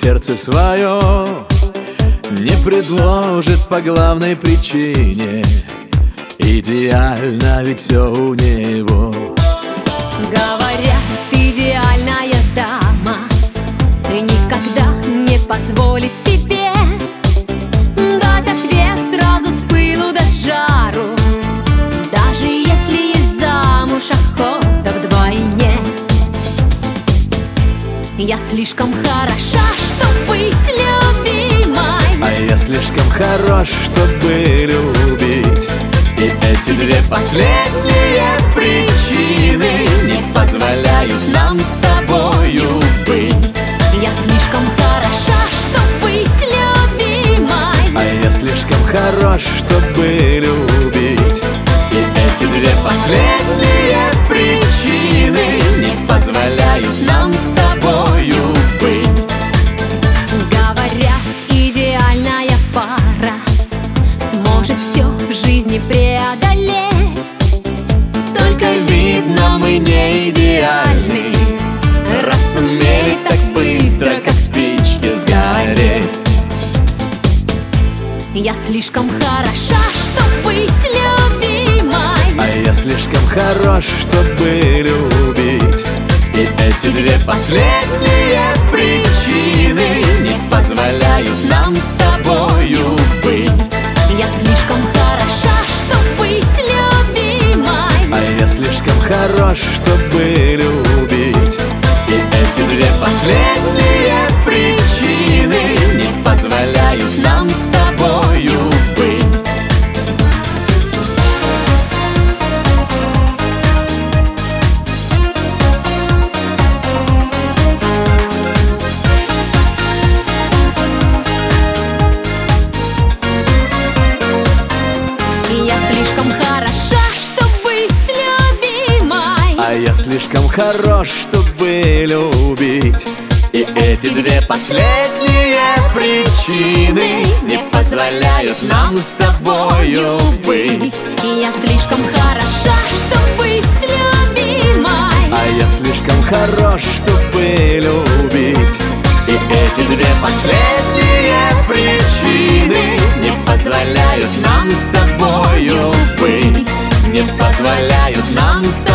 сердце свое не предложит по главной причине. Идеально ведь все у него. Говорят, идеальная дама никогда не позволит себе дать ответ сразу с пылу до жару, даже если есть замуж охота вдвойне. Я слишком хороша, чтоб быть любимой, а я слишком хорош, чтобы любить. И эти две последние причины не позволяют нам с тобою быть. я слишком хороша, чтоб быть любимой, А я слишком хорош, чтобы любить. И эти две последние причины не позволяют нам с тобою быть. говорят, идеальная пара сможет все в жизни преодолеть. Только видно, мы не идеальны, раз сумели так быстро, как спички, сгореть. Я слишком хороша, чтоб быть любимой, А я слишком хорош, чтобы любить. И эти две последние причины не позволяют нам с тобою быть. я слишком хороша, чтоб быть любимой, А я слишком хорош, чтобы любить. И эти две последние причины не позволяют нам с тобою быть. я слишком хороша, чтоб быть любимой, А я слишком хорош, чтобы любить. И эти две последние причины не позволяют нам с тобою быть. я слишком хороша, чтоб быть любимой, А я слишком хорош, чтобы любить. И эти две последние причины не позволяют нам с тобою быть. Не позволяют нам с